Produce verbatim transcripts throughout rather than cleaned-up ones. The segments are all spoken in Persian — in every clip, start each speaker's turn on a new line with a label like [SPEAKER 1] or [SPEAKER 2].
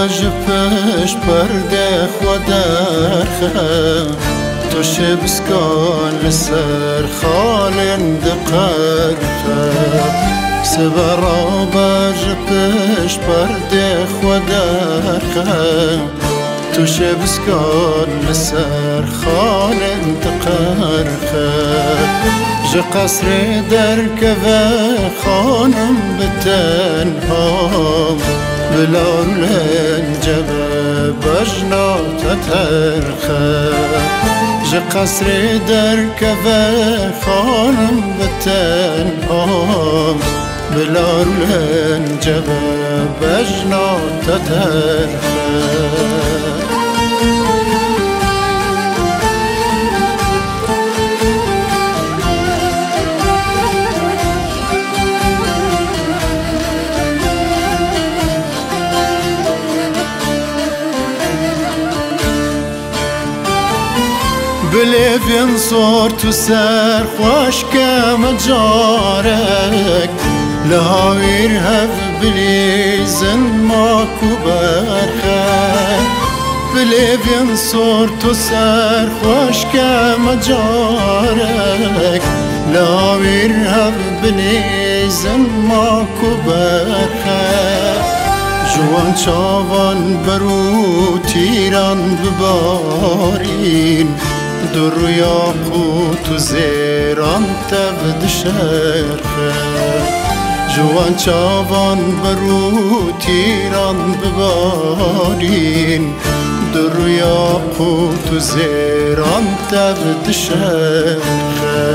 [SPEAKER 1] جپش پرده خودرخه تو شبسکان لسر خالند قرفه سبرا بجپش پرده خودرخه تو شبسکان لسر خالند قرخه ج قصر درکوه خانم بتنهام بلال لنجبه بجنا تترخه ج قصر درکوه خانم بتنهام بلال لنجبه بجنا تترخه بليفين صورت وسار خوش كمجارك لهاوير هف بليزن ماكو برخك بليفين صورت وسار خوش كمجارك لهاوير هف بليزن ماكو برخك جوان چاوان برو تیران ببارین در یاقوت و زیران تبد شرخه جوان چاوان برو تیران ببارین در یاقوت و زیران تبد شرخه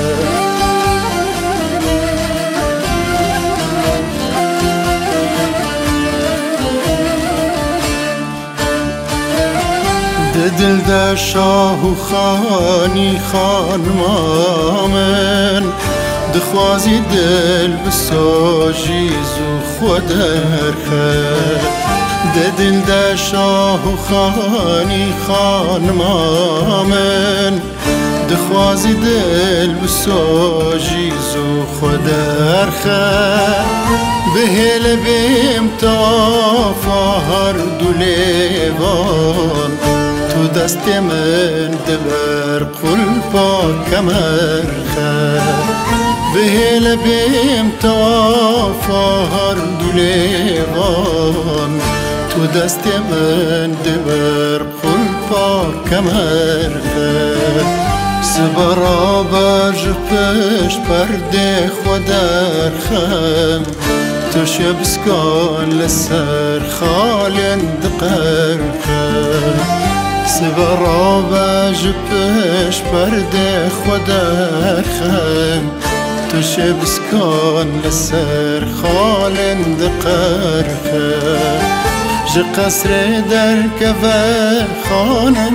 [SPEAKER 1] دل ده شاه و خانی خانما من دخوازی دل بساجیز و خودرخه دل ده شاه و خانی خانما من دخوازی دل بساجیز و خودرخه بهل بیم تافا هر دولیوان تو دست من دبر قلبا کمرخه بهل بیم توافا هر دولیوان تو دست من دبر قلبا کمرخه سبرا بجپش پرده خودرخم تو شبسکان لسر خالند قرخم سبرا بجپش پرده خودرخم تو شبسکان لسر خالند قرخم ج قصر درکوه خانم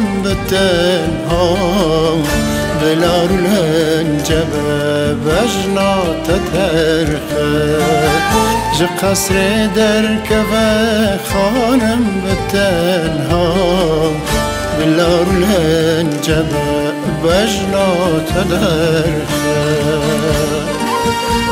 [SPEAKER 1] بتنهام بلال لنجبه بجنا تترخه ج قصر درکوه خانم بتنهام بلال لنجبه بجنا تترخه